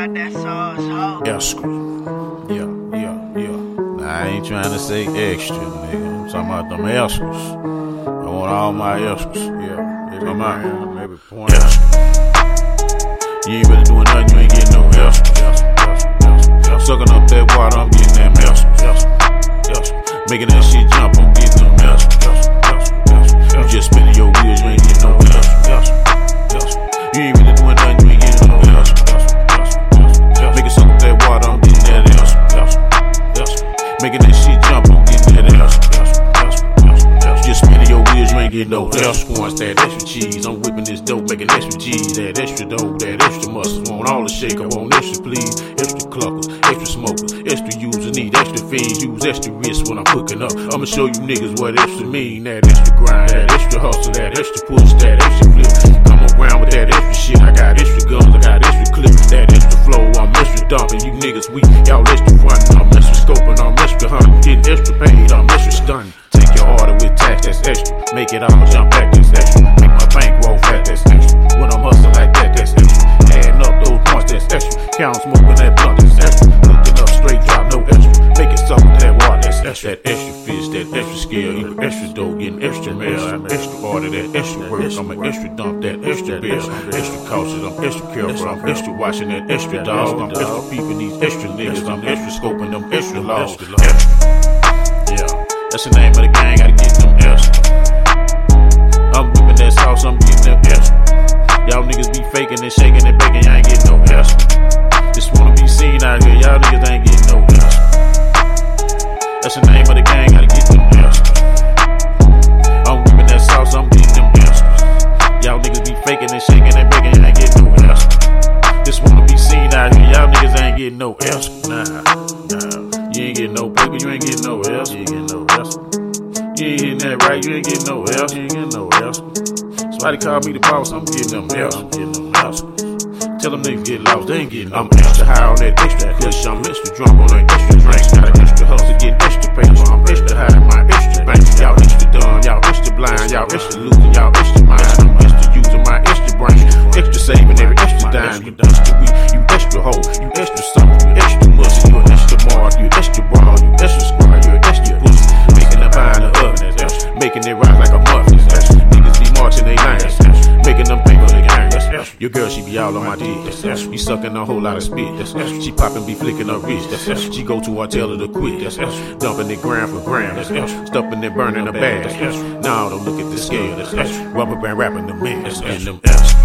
got that sauce, ho. Extra. Yeah. Now, I ain't trying to say extra, nigga. I'm talking about them extras. I want all my extras. Yeah. Every man, every point. Extra. You ain't really doing nothing, you ain't getting no extra. Sucking up that water, I'm getting them extra. Making that shit jump, I'm getting them extra. You just spinning your wheels, you ain't getting no extra. You ain't really doing nothing, you ain't getting no extra. Making suck up that water, I'm getting that extra. Making that shit jump, I'm getting that extra. Just spinning your wheels, you ain't getting no extra. Once that extra cheese, I'm whipping this dope, making extra G's. That extra dope, that extra muscles. Want all the shake, I want extra please. Extra cluckers, extra smokers, extra users, need extra fiends. Use extra wrist when I'm cooking up. I'ma show you niggas what extra mean. That extra grind, that extra hustle, that extra push, that extra flip. Come around with that extra shit. I got extra guns, I got extra clips. That extra flow, I'm extra dumping. You niggas weak, y'all extra frontin'. I'm extra scoping, I'm extra hunting. Getting extra paid, I'm extra stunning. Take your order with tax, that's extra. Make it all jump back, that's extra. Make my bank roll fat, that's extra. When I'm hustling like that, that's extra. Adding up those points, that's extra. Count smoking that blunt, that's extra. Looking up straight drop, no extra. Make it suck with that water, that's extra. That extra fish, that extra scale, even extra dough, getting extra mail. I'm extra order, that extra work. I'm an extra dump, that extra bill. Extra cautious, I'm extra careful. I'm extra watching that extra dog. I'm extra peeping these extra niggas. I'm extra scoping them extra laws. Yeah, that's the name of the gang, gotta get them extra. I'm whipping that sauce, I'm getting them extra. Y'all niggas be faking and shaking and baking, y'all ain't getting no extra. Just wanna be seen out here, y'all niggas ain't getting no extra. That's the name of the gang, gotta get them extra. I'm whipping that sauce, I'm getting them extra. Y'all niggas be faking and shaking and baking, y'all ain't getting no extra. Just wanna be seen out here, y'all niggas ain't getting no extra. Nah, you ain't getting no paper, you ain't getting no extra. You ain't getting no extra. You ain't getting that right, you ain't getting no extra. You ain't getting no extra. Somebody call me the boss, I'm getting them extra. I'm getting them extra. Tell them niggas get lost, they ain't getting. I'm extra high on that extra kush, I'm extra drunk on that extra drink. Got an extra hustle, getting extra paper. I'm extra high in my extra bank. Y'all extra dumb, y'all extra blind, y'all extra losing, y'all extra mind. I'm extra using my extra brain, extra saving every extra dime. You extra weak, you extra hoe, you extra something, you extra muscle, you extra mark, you extra brown, you extra square, you extra pussy. Making a pie in the oven, making it rise like a muffin. Niggas be marching they lines, making them pay for the gang. Your girl, she be all on my dick. She sucking a whole lot of spit. She popping, be flicking her wrist. She go to her, tell her to quit. Dumping it gram for gram. Stuffing it, burning her bag. Now don't look at the scale. Rubber band rapping the man. And them